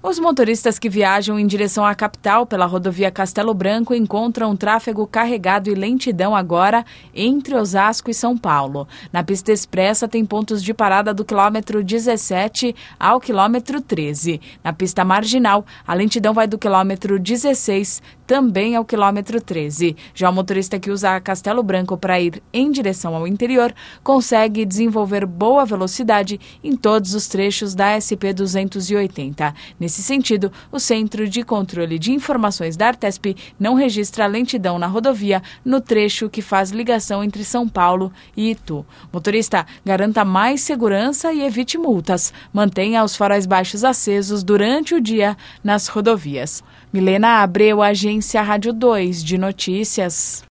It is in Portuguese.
Os motoristas que viajam em direção à capital pela rodovia Castelo Branco encontram tráfego carregado e lentidão agora entre Osasco e São Paulo. Na pista expressa tem pontos de parada do quilômetro 17 ao quilômetro 13. Na pista marginal, a lentidão vai do quilômetro 16 também ao quilômetro 13. Já o motorista que usa a Castelo Branco para ir em direção ao interior consegue desenvolver boa velocidade em todos os trechos da SP-280. Nesse sentido, o Centro de Controle de Informações da Artesp não registra lentidão na rodovia no trecho que faz ligação entre São Paulo e Itu. Motorista, garanta mais segurança e evite multas. Mantenha os faróis baixos acesos durante o dia nas rodovias. Milena Abreu, Agência Rádio 2 de Notícias.